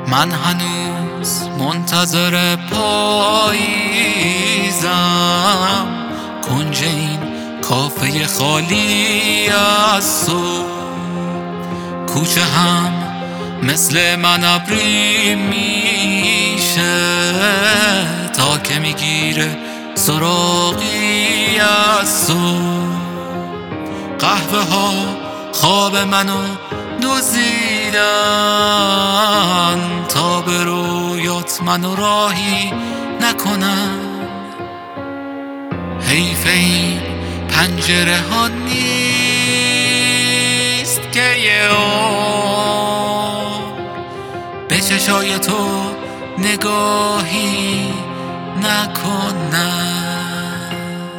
من هنوز منتظر پاییزم، کنج این کافه خالی از صبح. کوچه هم مثل من ابری میشه تا که میگیره سراغی از صبح. قهوه ها خواب منو دزدیدن تا به رویات منو راهی نکنن. حیف این پنجره ها نیست که یه به چشای تو نگاهی نکنن.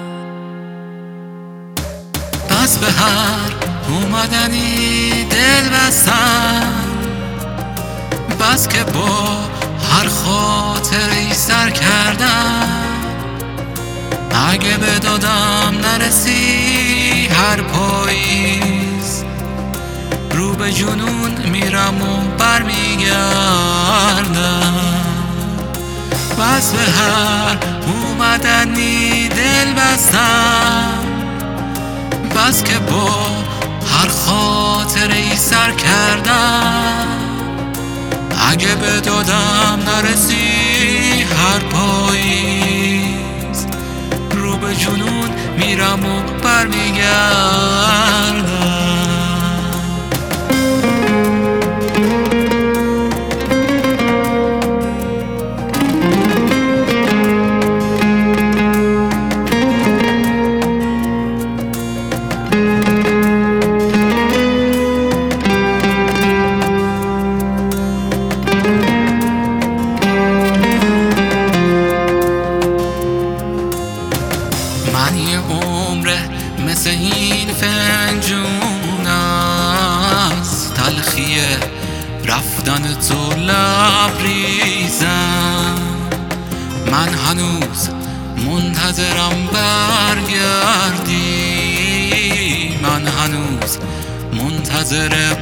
بس به هر اومدنی دل بستم، بس که با هر خاطری سر کردم. اگه به دادم نرسی هر پاییز، رو به جنون میرم و برمیگردم. بس به هر اومدنی دل بستم، بس که با هر خاطری سر کردم. اگه به دادم نرسی هر پاییز، رو به جنون میرم و برمیگردم. من یه عمره مثل این فنجون است، تلخی رفتن تو لبریزم. من هنوز منتظرم برگردی، من هنوز منتظر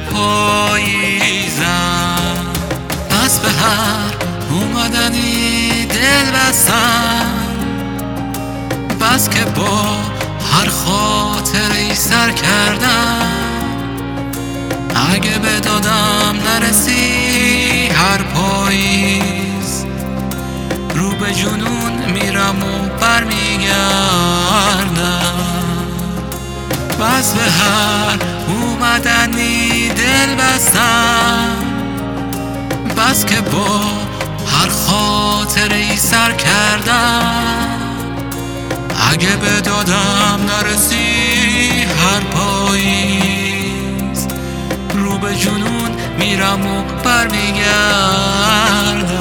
پاییزم. پس به هر اومدنی دل بستم، بس که با هر خاطری سر کردم. اگه به دادم نرسی هر پاییز، رو به جنون میرم و برمیگردم. بس به هر اومدنی دل بستم، بس که با هر خاطری سر کردم. اگه به دادم نرسی هر پاییز، رو به جنون میرم و برمیگردم.